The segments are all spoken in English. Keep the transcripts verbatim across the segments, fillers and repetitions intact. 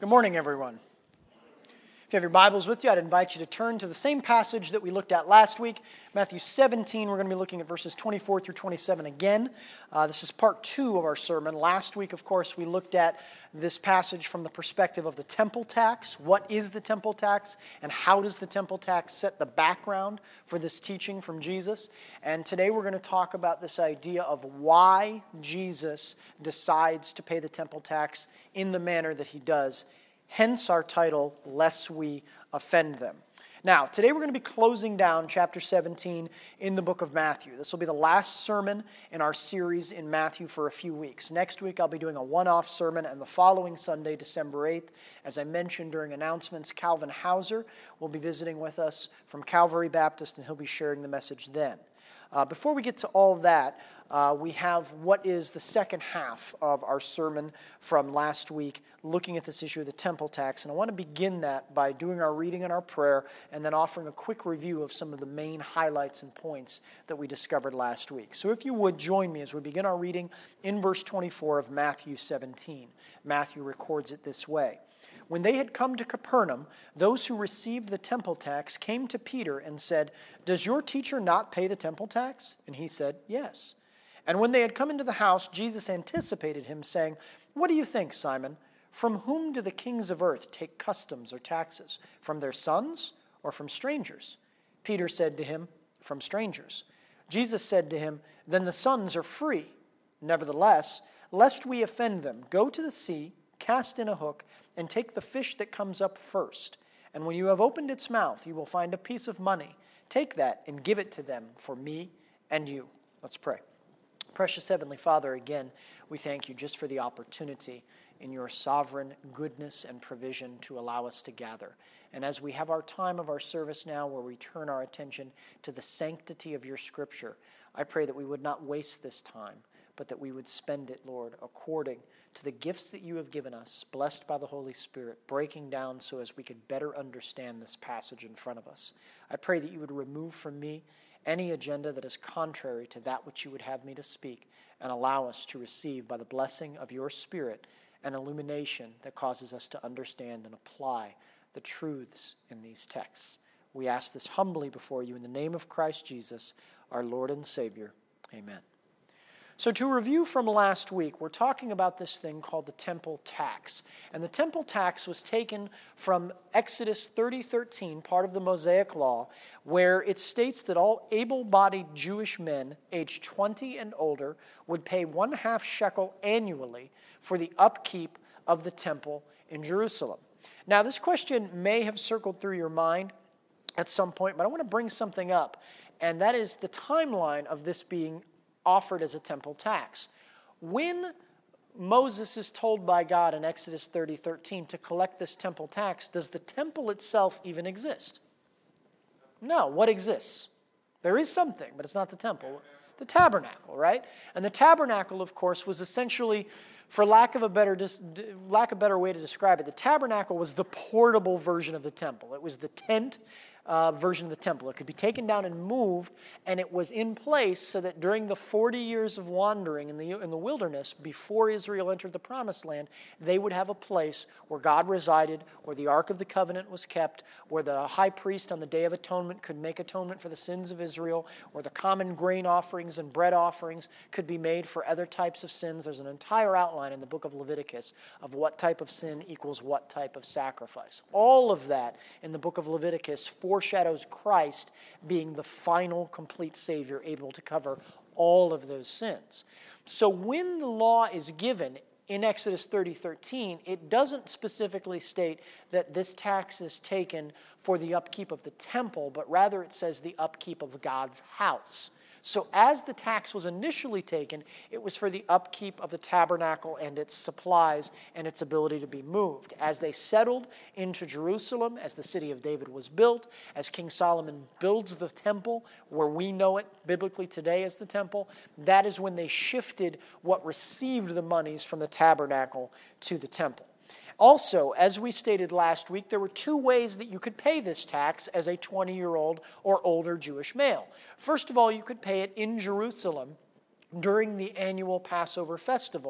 Good morning, everyone. If you have your Bibles with you, I'd invite you to turn to the same passage that we looked at last week, Matthew seventeen. We're going to be looking at verses twenty-four through twenty-seven again. Uh, this is part two of our sermon. Last week, of course, we looked at this passage from the perspective of the temple tax. What is the temple tax, and how does the temple tax set the background for this teaching from Jesus? And today we're going to talk about this idea of why Jesus decides to pay the temple tax in the manner that he does. Hence our title, Lest We Offend Them. Now, today we're going to be closing down chapter seventeen in the book of Matthew. This will be the last sermon in our series in Matthew for a few weeks. Next week I'll be doing a one-off sermon, and the following Sunday, December eighth, as I mentioned during announcements, Calvin Hauser will be visiting with us from Calvary Baptist, and he'll be sharing the message then. Uh, before we get to all that, uh, we have what is the second half of our sermon from last week, looking at this issue of the temple tax. And I want to begin that by doing our reading and our prayer, and then offering a quick review of some of the main highlights and points that we discovered last week. So if you would, join me as we begin our reading in verse twenty-four of Matthew seventeen. Matthew records it this way. When they had come to Capernaum, those who received the temple tax came to Peter and said, "Does your teacher not pay the temple tax?" And he said, "Yes." And when they had come into the house, Jesus anticipated him, saying, "What do you think, Simon? From whom do the kings of earth take customs or taxes? From their sons or from strangers?" Peter said to him, "From strangers." Jesus said to him, "Then the sons are free. Nevertheless, lest we offend them, go to the sea, cast in a hook, and take the fish that comes up first. And when you have opened its mouth, you will find a piece of money. Take that and give it to them for me and you." Let's pray. Precious Heavenly Father, again, we thank you just for the opportunity in your sovereign goodness and provision to allow us to gather. And as we have our time of our service now where we turn our attention to the sanctity of your Scripture, I pray that we would not waste this time, but that we would spend it, Lord, according to the gifts that you have given us, blessed by the Holy Spirit, breaking down so as we could better understand this passage in front of us. I pray that you would remove from me any agenda that is contrary to that which you would have me to speak, and allow us to receive by the blessing of your Spirit an illumination that causes us to understand and apply the truths in these texts. We ask this humbly before you in the name of Christ Jesus, our Lord and Savior. Amen. So to review from last week, we're talking about this thing called the temple tax. And the temple tax was taken from Exodus thirty thirteen, part of the Mosaic Law, where it states that all able-bodied Jewish men aged twenty and older would pay one half shekel annually for the upkeep of the temple in Jerusalem. Now, this question may have circled through your mind at some point, but I want to bring something up, and that is the timeline of this being offered as a temple tax. When Moses is told by God in Exodus thirty thirteen to collect this temple tax, does the temple itself even exist? No. What exists? There is something, but it's not the temple. The tabernacle, right? And the tabernacle, of course, was essentially, for lack of a better lack of a better way to describe it, the tabernacle was the portable version of the temple. It was the tent Uh, version of the temple. It could be taken down and moved, and it was in place so that during the forty years of wandering in the in the wilderness, before Israel entered the Promised Land, they would have a place where God resided, where the Ark of the Covenant was kept, where the high priest on the Day of Atonement could make atonement for the sins of Israel, where the common grain offerings and bread offerings could be made for other types of sins. There's an entire outline in the book of Leviticus of what type of sin equals what type of sacrifice. All of that in the book of Leviticus foreshadows Christ being the final complete Savior able to cover all of those sins. So when the law is given in Exodus thirty thirteen, it doesn't specifically state that this tax is taken for the upkeep of the temple, but rather it says the upkeep of God's house. So as the tax was initially taken, it was for the upkeep of the tabernacle and its supplies and its ability to be moved. As they settled into Jerusalem, as the city of David was built, as King Solomon builds the temple, where we know it biblically today as the temple, that is when they shifted what received the monies from the tabernacle to the temple. Also, as we stated last week, there were two ways that you could pay this tax as a twenty-year-old or older Jewish male. First of all, you could pay it in Jerusalem during the annual Passover festival,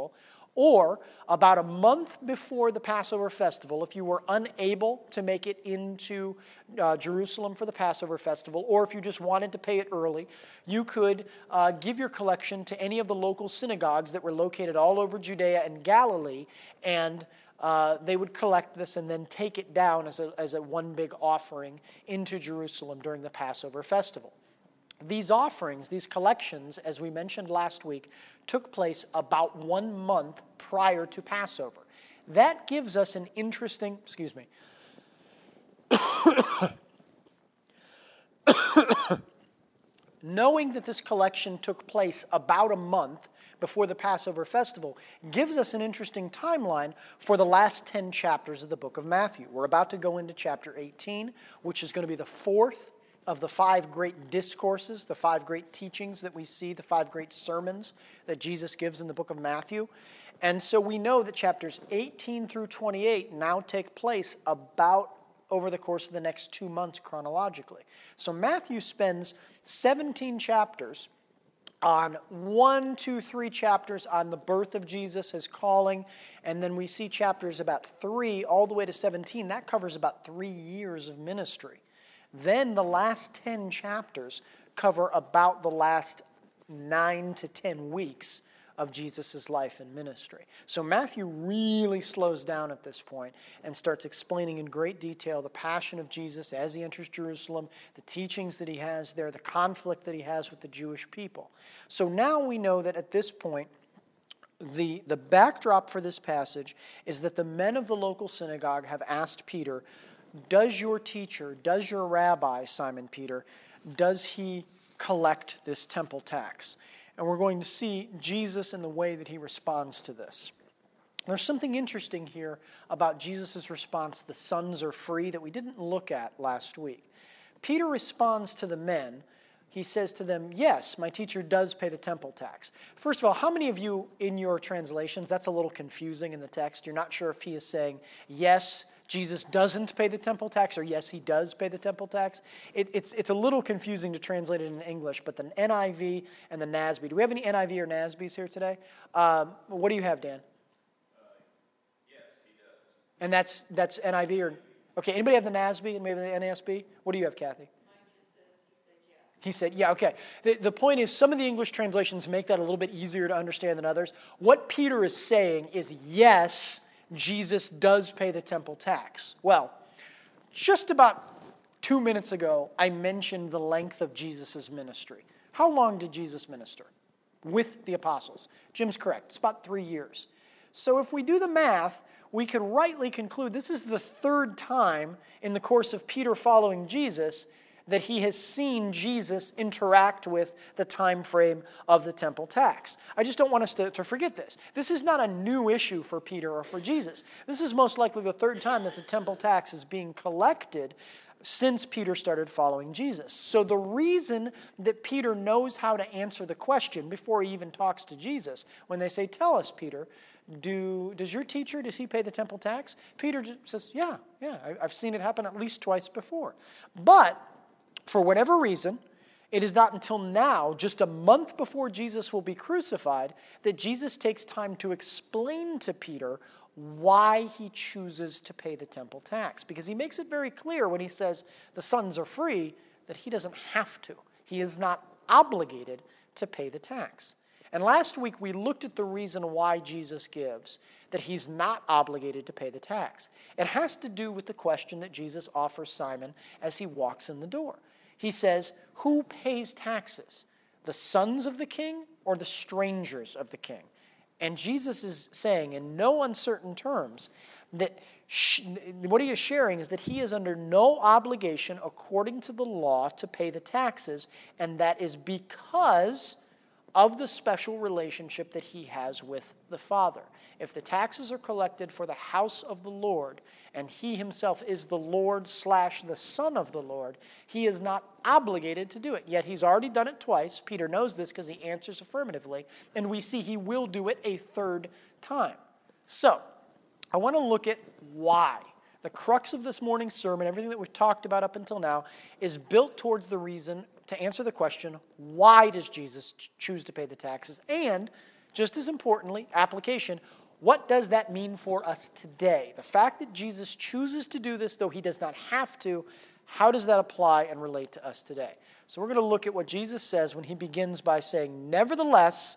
Or about a month before the Passover festival, if you were unable to make it into uh, Jerusalem for the Passover festival, or if you just wanted to pay it early, you could uh, give your collection to any of the local synagogues that were located all over Judea and Galilee, and uh, they would collect this and then take it down as a, as a one big offering into Jerusalem during the Passover festival. These offerings, these collections, as we mentioned last week, took place about one month prior to Passover. That gives us an interesting, excuse me, knowing that this collection took place about a month before the Passover festival gives us an interesting timeline for the last ten chapters of the book of Matthew. We're about to go into chapter eighteen, which is going to be the fourth of the five great discourses, the five great teachings that we see, the five great sermons that Jesus gives in the book of Matthew. And so we know that chapters eighteen through twenty-eight now take place about over the course of the next two months chronologically. So Matthew spends seventeen chapters on one, two, three chapters on the birth of Jesus, his calling, and then we see chapters about three all the way to seventeen. That covers about three years of ministry. Then the last ten chapters cover about the last nine to ten weeks of Jesus' life and ministry. So Matthew really slows down at this point and starts explaining in great detail the passion of Jesus as he enters Jerusalem, the teachings that he has there, the conflict that he has with the Jewish people. So now we know that at this point, the, the backdrop for this passage is that the men of the local synagogue have asked Peter, does your teacher, does your rabbi, Simon Peter, does he collect this temple tax? And we're going to see Jesus in the way that he responds to this. There's something interesting here about Jesus' response, the sons are free, that we didn't look at last week. Peter responds to the men. He says to them, yes, my teacher does pay the temple tax. First of all, how many of you in your translations, that's a little confusing in the text, you're not sure if he is saying, yes, Jesus doesn't pay the temple tax, or yes, he does pay the temple tax. It, it's, it's a little confusing to translate it in English, but the N I V and the N A S B. Do we have any N I V or N A S Bs here today? Um, what do you have, Dan? Uh, yes, he does. And that's that's N I V or... Okay, anybody have the N A S B and maybe the N A S B? What do you have, Kathy? He said, yeah, okay. The, the point is, some of the English translations make that a little bit easier to understand than others. What Peter is saying is, yes, Jesus does pay the temple tax. Well, just about two minutes ago, I mentioned the length of Jesus' ministry. How long did Jesus minister with the apostles? Jim's correct. It's about three years. So if we do the math, we could rightly conclude this is the third time in the course of Peter following Jesus that he has seen Jesus interact with the time frame of the temple tax. I just don't want us to, to forget this. This is not a new issue for Peter or for Jesus. This is most likely the third time that the temple tax is being collected since Peter started following Jesus. So the reason that Peter knows how to answer the question before he even talks to Jesus, when they say, tell us, Peter, do does your teacher, does he pay the temple tax? Peter says, yeah, yeah, I, I've seen it happen at least twice before. But for whatever reason, it is not until now, just a month before Jesus will be crucified, that Jesus takes time to explain to Peter why he chooses to pay the temple tax. Because he makes it very clear when he says the sons are free that he doesn't have to. He is not obligated to pay the tax. And last week we looked at the reason why Jesus gives, that he's not obligated to pay the tax. It has to do with the question that Jesus offers Simon as he walks in the door. He says, who pays taxes? The sons of the king or the strangers of the king? And Jesus is saying in no uncertain terms that sh- what he is sharing is that he is under no obligation according to the law to pay the taxes, and that is because of the special relationship that he has with the Father. If the taxes are collected for the house of the Lord, and he himself is the Lord slash the Son of the Lord, he is not obligated to do it. Yet he's already done it twice. Peter knows this because he answers affirmatively, and we see he will do it a third time. So, I want to look at why. The crux of this morning's sermon, everything that we've talked about up until now, is built towards the reason to answer the question, why does Jesus choose to pay the taxes? And, just as importantly, application, What does that mean for us today? The fact that Jesus chooses to do this, though he does not have to, how does that apply and relate to us today? So we're going to look at what Jesus says when he begins by saying, nevertheless,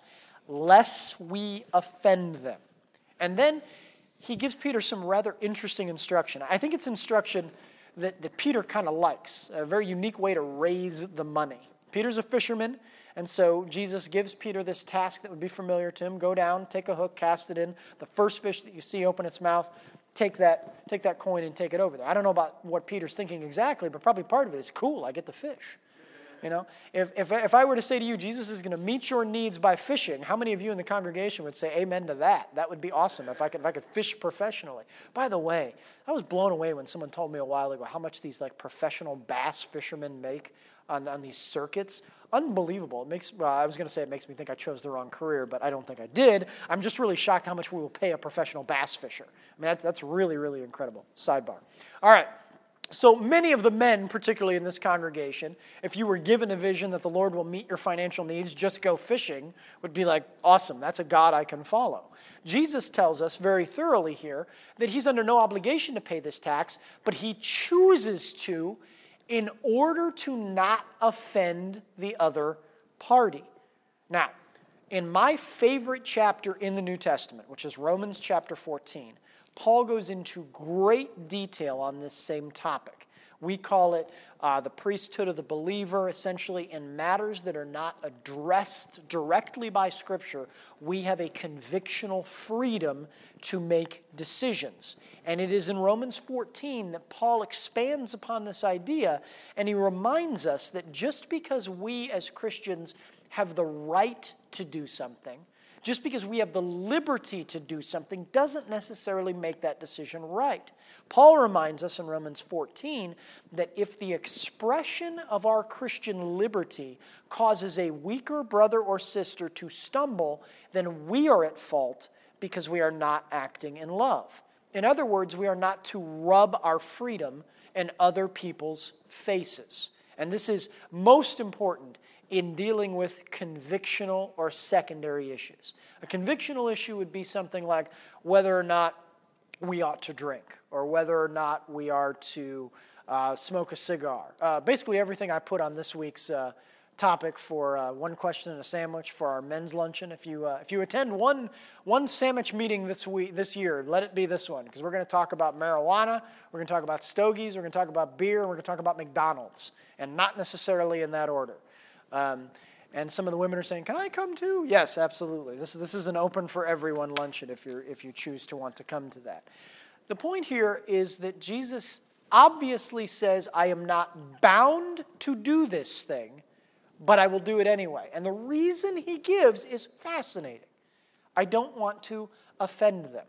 lest we offend them. And then he gives Peter some rather interesting instruction. I think it's instruction that, that Peter kind of likes, a very unique way to raise the money. Peter's a fisherman, and so Jesus gives Peter this task that would be familiar to him. Go down, take a hook, cast it in. The first fish that you see open its mouth, take that, take that coin and take it over there. I don't know about what Peter's thinking exactly, but probably part of it is, cool, I get the fish. You know, if, if, if I were to say to you, Jesus is going to meet your needs by fishing, how many of you in the congregation would say amen to that? That would be awesome if I could, if I could fish professionally. By the way, I was blown away when someone told me a while ago how much these like professional bass fishermen make on, on these circuits. Unbelievable. It makes, well, I was going to say it makes me think I chose the wrong career, but I don't think I did. I'm just really shocked how much we will pay a professional bass fisher. I mean, that's, that's really, really incredible. Sidebar. All right. So many of the men, particularly in this congregation, if you were given a vision that the Lord will meet your financial needs, just go fishing, would be like, awesome, that's a God I can follow. Jesus tells us very thoroughly here that he's under no obligation to pay this tax, but he chooses to in order to not offend the other party. Now, in my favorite chapter in the New Testament, which is Romans chapter fourteen, Paul goes into great detail on this same topic. We call it uh, the priesthood of the believer. Essentially, in matters that are not addressed directly by Scripture, we have a convictional freedom to make decisions. And it is in Romans fourteen that Paul expands upon this idea, and he reminds us that just because we as Christians have the right to do something, just because we have the liberty to do something doesn't necessarily make that decision right. Paul reminds us in Romans fourteen that if the expression of our Christian liberty causes a weaker brother or sister to stumble, then we are at fault because we are not acting in love. In other words, we are not to rub our freedom in other people's faces. And this is most important in dealing with convictional or secondary issues. A convictional issue would be something like whether or not we ought to drink, or whether or not we are to uh, smoke a cigar. Uh, basically everything I put on this week's uh, topic for uh, One Question and a Sandwich for our men's luncheon. If you uh, if you attend one one sandwich meeting this week this year, let it be this one, because we're going to talk about marijuana, we're going to talk about stogies, we're going to talk about beer, and we're going to talk about McDonald's, and not necessarily in that order. Um, and some of the women are saying, "Can I come too?" Yes, absolutely. This this is an open for everyone luncheon if you if you choose to want to come to that. The point here is that Jesus obviously says, "I am not bound to do this thing, but I will do it anyway." And the reason he gives is fascinating. I don't want to offend them.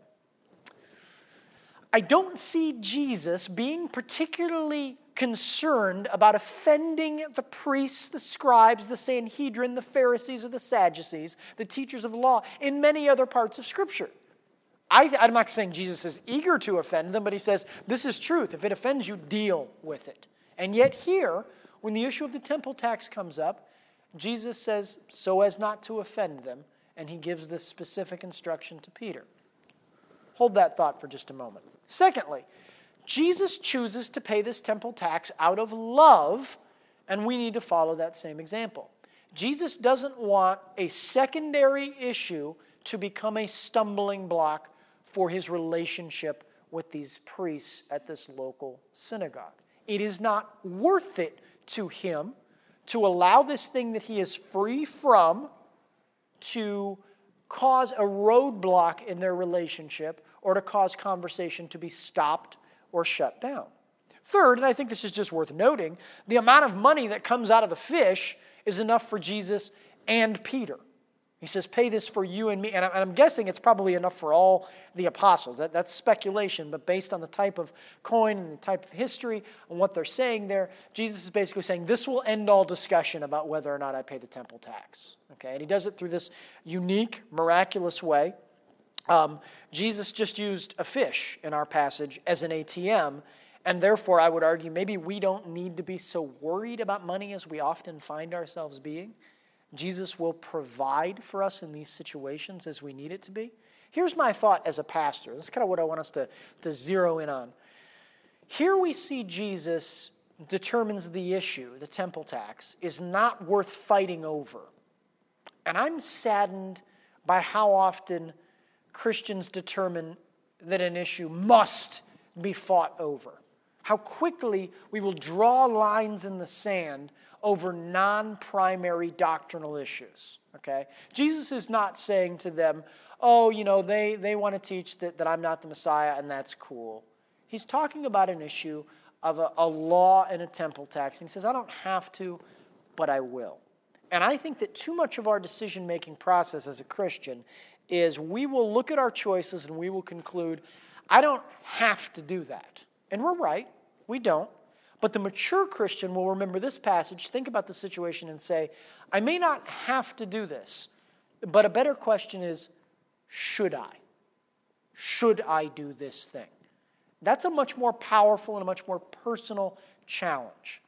I don't see Jesus being particularly concerned about offending the priests, the scribes, the Sanhedrin, the Pharisees, or the Sadducees, the teachers of the law, in many other parts of Scripture. I, I'm not saying Jesus is eager to offend them, but he says, this is truth. If it offends you, deal with it. And yet here, when the issue of the temple tax comes up, Jesus says, so as not to offend them, and he gives this specific instruction to Peter. Hold that thought for just a moment. Secondly, Jesus chooses to pay this temple tax out of love, and we need to follow that same example. Jesus doesn't want a secondary issue to become a stumbling block for his relationship with these priests at this local synagogue. It is not worth it to him to allow this thing that he is free from to cause a roadblock in their relationship or to cause conversation to be stopped or shut down. Third, and I think this is just worth noting, the amount of money that comes out of the fish is enough for Jesus and Peter. He says, pay this for you and me. And I'm guessing it's probably enough for all the apostles. That, that's speculation, but based on the type of coin and the type of history and what they're saying there, Jesus is basically saying, this will end all discussion about whether or not I pay the temple tax. Okay, and he does it through this unique, miraculous way. Um, Jesus just used a fish in our passage as an A T M, and therefore I would argue maybe we don't need to be so worried about money as we often find ourselves being. Jesus will provide for us in these situations as we need it to be. Here's my thought as a pastor. This is kind of what I want us to, to zero in on. Here we see Jesus determines the issue, the temple tax, is not worth fighting over. And I'm saddened by how often Christians determine that an issue must be fought over. How quickly we will draw lines in the sand over non-primary doctrinal issues. Okay? Jesus is not saying to them, oh, you know, they, they want to teach that, that I'm not the Messiah, and that's cool. He's talking about an issue of a, a law and a temple tax. And he says, I don't have to, but I will. And I think that too much of our decision-making process as a Christian is we will look at our choices and we will conclude, I don't have to do that. And we're right. We don't. But the mature Christian will remember this passage, think about the situation and say, I may not have to do this, but a better question is, should I? Should I do this thing? That's a much more powerful and a much more personal challenge.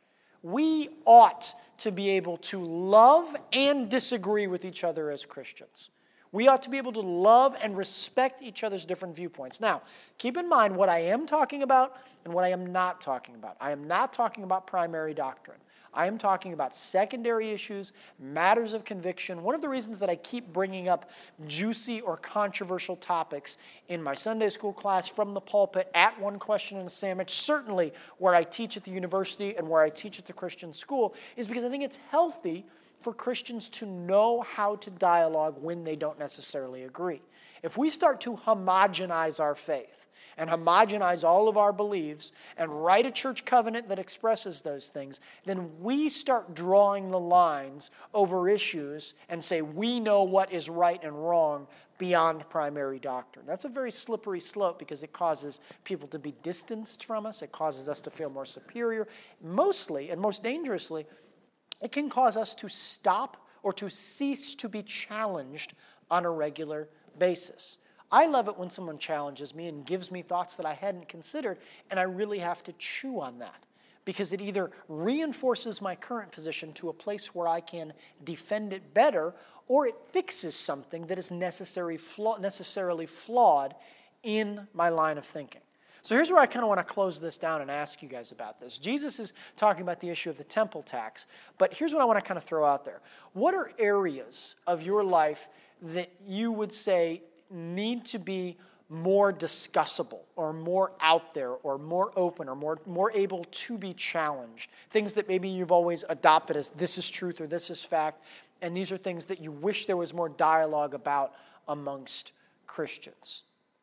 We ought to be able to love and disagree with each other as Christians. We ought to be able to love and respect each other's different viewpoints. Now, keep in mind what I am talking about and what I am not talking about. I am not talking about primary doctrine. I am talking about secondary issues, matters of conviction. One of the reasons that I keep bringing up juicy or controversial topics in my Sunday school class, from the pulpit, at One Question and a Sandwich, certainly where I teach at the university and where I teach at the Christian school, is because I think it's healthy for Christians to know how to dialogue when they don't necessarily agree. If we start to homogenize our faith and homogenize all of our beliefs and write a church covenant that expresses those things, then we start drawing the lines over issues and say we know what is right and wrong beyond primary doctrine. That's a very slippery slope because it causes people to be distanced from us. It causes us to feel more superior. Mostly, and most dangerously, it can cause us to stop or to cease to be challenged on a regular basis. I love it when someone challenges me and gives me thoughts that I hadn't considered, and I really have to chew on that because it either reinforces my current position to a place where I can defend it better, or it fixes something that is necessary, flaw, necessarily flawed in my line of thinking. So here's where I kind of want to close this down and ask you guys about this. Jesus is talking about the issue of the temple tax, but here's what I want to kind of throw out there. What are areas of your life that you would say need to be more discussable or more out there or more open or more, more able to be challenged? Things that maybe you've always adopted as this is truth or this is fact, and these are things that you wish there was more dialogue about amongst Christians.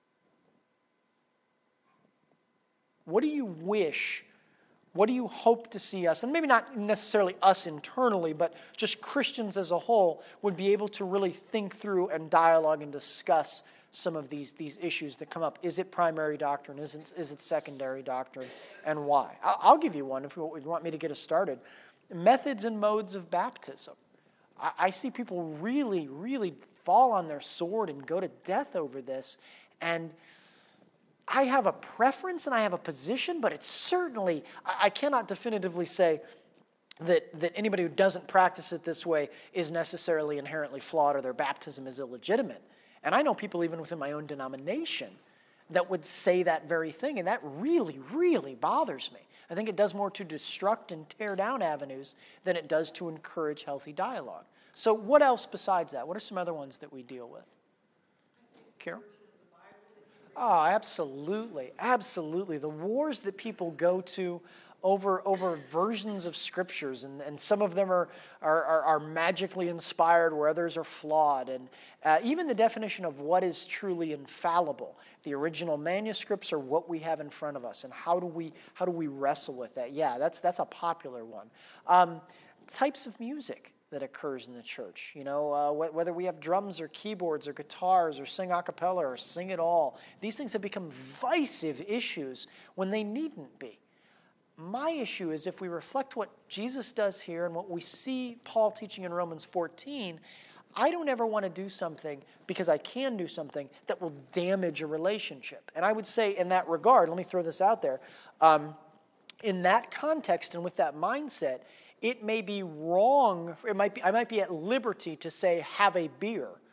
What do you wish, what do you hope to see us, and maybe not necessarily us internally, but just Christians as a whole, would be able to really think through and dialogue and discuss some of these, these issues that come up? Is it primary doctrine? Is it, is it secondary doctrine? And why? I'll, I'll give you one if you want me to get us started. Methods and modes of baptism. I, I see people really, really fall on their sword and go to death over this, and I have a preference and I have a position, but it's certainly, I cannot definitively say that, that anybody who doesn't practice it this way is necessarily inherently flawed or their baptism is illegitimate. And I know people even within my own denomination that would say that very thing, and that really, really bothers me. I think it does more to destruct and tear down avenues than it does to encourage healthy dialogue. So what else besides that? What are some other ones that we deal with? Carol? Oh, absolutely. Absolutely. The wars that people go to over over versions of scriptures, and, and some of them are, are, are, are magically inspired where others are flawed. And uh, even the definition of what is truly infallible. The original manuscripts are what we have in front of us, and how do we how do we wrestle with that? Yeah, that's that's a popular one. Um, types of music that occurs in the church. You know, uh, wh- whether we have drums or keyboards or guitars or sing a cappella or sing it all. These things have become divisive issues when they needn't be. My issue is if we reflect what Jesus does here and what we see Paul teaching in Romans fourteen, I don't ever want to do something because I can do something that will damage a relationship. And I would say in that regard, let me throw this out there, um, in that context and with that mindset, it may be wrong, it might be, I might be at liberty to say, have a beer,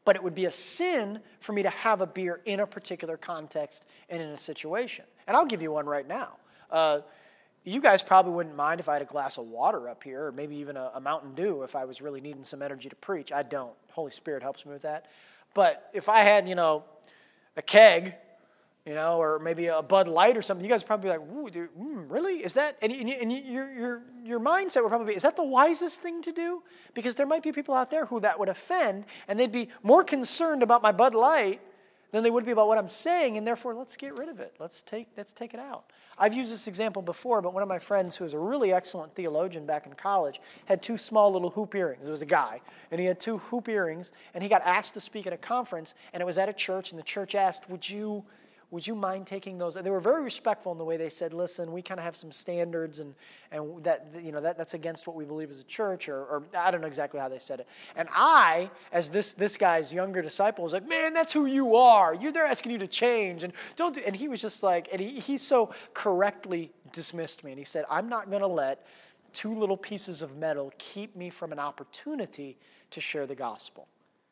but it would be a sin for me to have a beer in a particular context and in a situation. And I'll give you one right now. Uh, you guys probably wouldn't mind if I had a glass of water up here, or maybe even a, a Mountain Dew if I was really needing some energy to preach. I don't. Holy Spirit helps me with that. But if I had, you know, a keg, you know, or maybe a Bud Light or something, you guys would probably be like, ooh, dude, mm, really? Is that, and, and, and your, your, your mindset would probably be, is that the wisest thing to do? Because there might be people out there who that would offend, and they'd be more concerned about my Bud Light than they would be about what I'm saying, and therefore, let's get rid of it. Let's take, let's take it out. I've used this example before, but one of my friends who was a really excellent theologian back in college had two small little hoop earrings. It was a guy, and he had two hoop earrings, and he got asked to speak at a conference, and it was at a church, and the church asked, would you... Would you mind taking those? And they were very respectful in the way they said, listen, we kind of have some standards, and, and that, you know, that, that's against what we believe as a church, or, or I don't know exactly how they said it. And I, as this, this guy's younger disciple, was like, man, that's who you are. You're there asking you to change. And don't do, and he was just like, and he, he so correctly dismissed me. And he said, I'm not going to let two little pieces of metal keep me from an opportunity to share the gospel.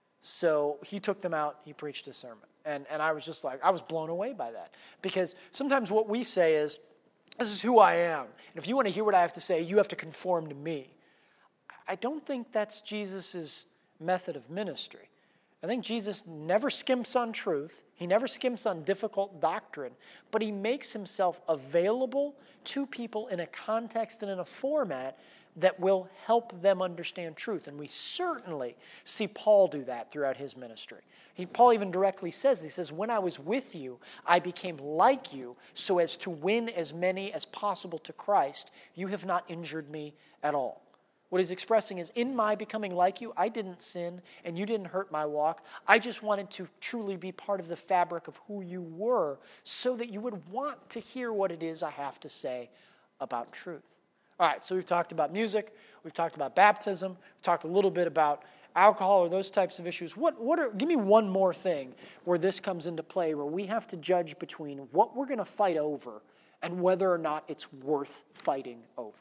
So he took them out, he preached a sermon. And and I was just like, I was blown away by that. Because sometimes what we say is, this is who I am. And if you want to hear what I have to say, you have to conform to me. I don't think that's Jesus' method of ministry. I think Jesus never skimps on truth. He never skimps on difficult doctrine. But he makes himself available to people in a context and in a format that will help them understand truth. And we certainly see Paul do that throughout his ministry. He, Paul even directly says, he says, when I was with you, I became like you so as to win as many as possible to Christ. You have not injured me at all. What he's expressing is, in my becoming like you, I didn't sin and you didn't hurt my walk. I just wanted to truly be part of the fabric of who you were so that you would want to hear what it is I have to say about truth. All right, so we've talked about music, we've talked about baptism, we've talked a little bit about alcohol or those types of issues. What, what are, give me one more thing where this comes into play, where we have to judge between what we're going to fight over and whether or not it's worth fighting over.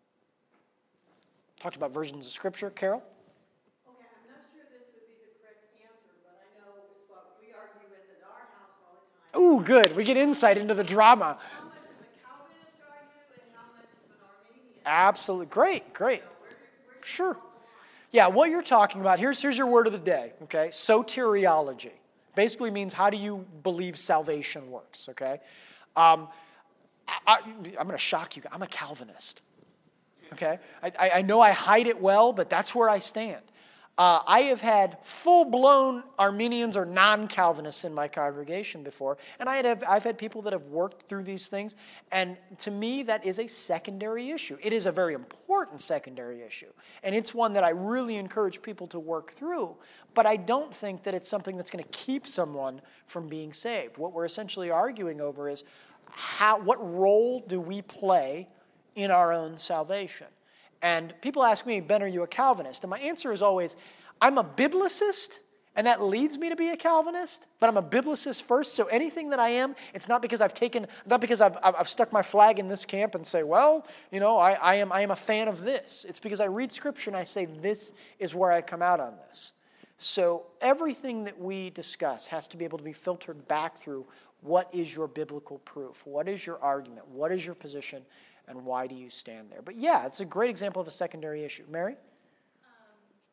Talked about versions of Scripture. Carol? Okay, I'm not sure this would be the correct answer, but I know it's what we argue with at our house all the time. Ooh, good. We get insight into the drama. How much of a Calvinist are you, and how much of an Arminian? Absolutely. Great, great. Sure. Yeah, what you're talking about, here's, here's your word of the day, okay? Soteriology. Basically means, how do you believe salvation works, okay? Um, I, I, I'm going to shock you. I'm a Calvinist, okay? I, I know I hide it well, but that's where I stand. Uh, I have had full-blown Arminians or non-Calvinists in my congregation before, and I have, I've had people that have worked through these things, and to me, that is a secondary issue. It is a very important secondary issue, and it's one that I really encourage people to work through, but I don't think that it's something that's going to keep someone from being saved. What we're essentially arguing over is, how, what role do we play in our own salvation? And people ask me, Ben, are you a Calvinist? And my answer is always, I'm a biblicist, and that leads me to be a Calvinist, but I'm a biblicist first, so anything that I am, it's not because I've taken, not because I've, I've stuck my flag in this camp and say, well, you know, I, I am I am a fan of this. It's because I read Scripture and I say, this is where I come out on this. So everything that we discuss has to be able to be filtered back through, what is your biblical proof? What is your argument? What is your position? And why do you stand there? But yeah, it's a great example of a secondary issue. Mary? Um,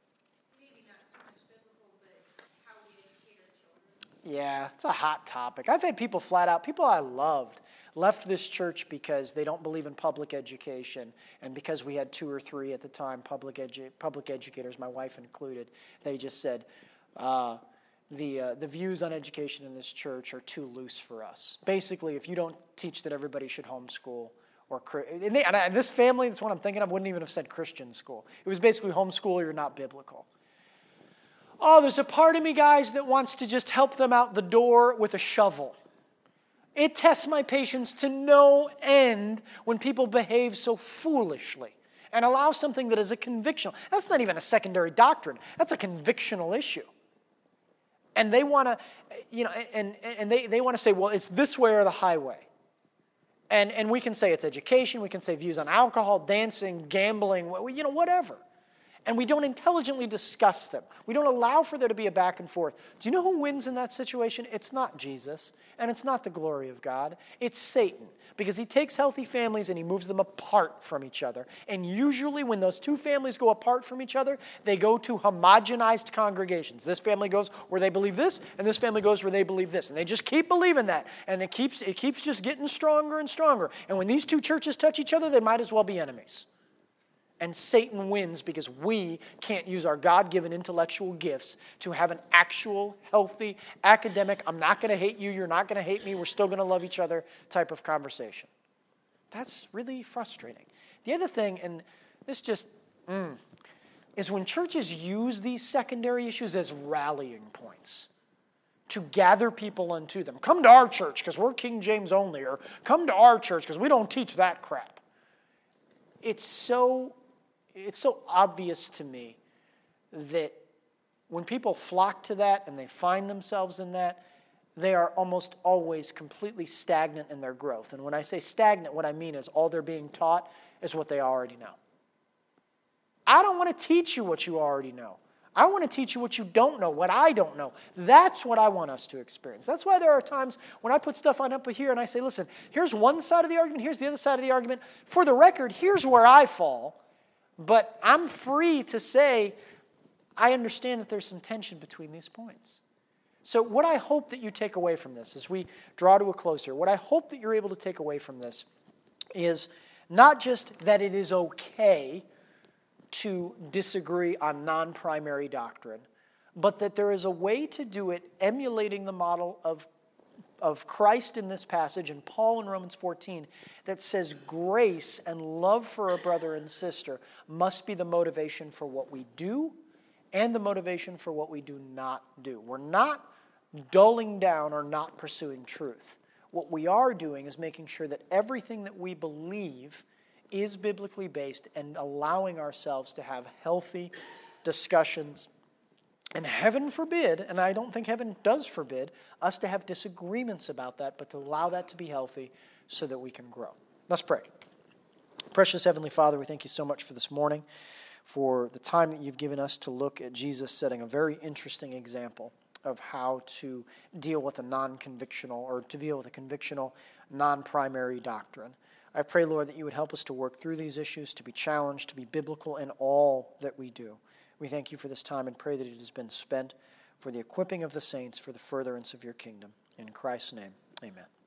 maybe not so much biblical, but how we educate our children. Yeah, it's a hot topic. I've had people flat out, people I loved, left this church because they don't believe in public education, and because we had two or three at the time public edu- public educators, my wife included, they just said, uh, the uh, the views on education in this church are too loose for us. Basically, if you don't teach that everybody should homeschool, or and, they, and, I, and this family, that's what I'm thinking of, wouldn't even have said Christian school. It was basically homeschool or you're not biblical. Oh, there's a part of me, guys, that wants to just help them out the door with a shovel. It tests my patience to no end when people behave so foolishly and allow something that is a convictional. That's not even a secondary doctrine. That's a convictional issue. And they want to, you know, and, and they, they want to say, well, it's this way or the highway. And and we can say it's education, we can say views on alcohol, dancing, gambling, you know, whatever. And we don't intelligently discuss them. We don't allow for there to be a back and forth. Do you know who wins in that situation? It's not Jesus, and it's not the glory of God. It's Satan, because he takes healthy families and he moves them apart from each other. And usually when those two families go apart from each other, they go to homogenized congregations. This family goes where they believe this, and this family goes where they believe this. And they just keep believing that. And it keeps, it keeps just getting stronger and stronger. And when these two churches touch each other, they might as well be enemies. And Satan wins because we can't use our God-given intellectual gifts to have an actual, healthy, academic, I'm not going to hate you, you're not going to hate me, we're still going to love each other type of conversation. That's really frustrating. The other thing, and this just, mm, is when churches use these secondary issues as rallying points to gather people unto them. Come to our church because we're King James only, or come to our church because we don't teach that crap. It's so... It's so obvious to me that when people flock to that and they find themselves in that, they are almost always completely stagnant in their growth. And when I say stagnant, what I mean is all they're being taught is what they already know. I don't want to teach you what you already know. I want to teach you what you don't know, what I don't know. That's what I want us to experience. That's why there are times when I put stuff on up here and I say, listen, here's one side of the argument, here's the other side of the argument. For the record, here's where I fall. But I'm free to say, I understand that there's some tension between these points. So what I hope that you take away from this, as we draw to a close here, what I hope that you're able to take away from this is not just that it is okay to disagree on non-primary doctrine, but that there is a way to do it emulating the model of of Christ in this passage and Paul in Romans fourteen that says grace and love for a brother and sister must be the motivation for what we do and the motivation for what we do not do. We're not dulling down or not pursuing truth. What we are doing is making sure that everything that we believe is biblically based and allowing ourselves to have healthy discussions. And heaven forbid, and I don't think heaven does forbid, us to have disagreements about that, but to allow that to be healthy so that we can grow. Let's pray. Precious Heavenly Father, we thank you so much for this morning, for the time that you've given us to look at Jesus setting a very interesting example of how to deal with a non-convictional, or to deal with a convictional non-primary doctrine. I pray, Lord, that you would help us to work through these issues, to be challenged, to be biblical in all that we do. We thank you for this time and pray that it has been spent for the equipping of the saints for the furtherance of your kingdom. In Christ's name, amen.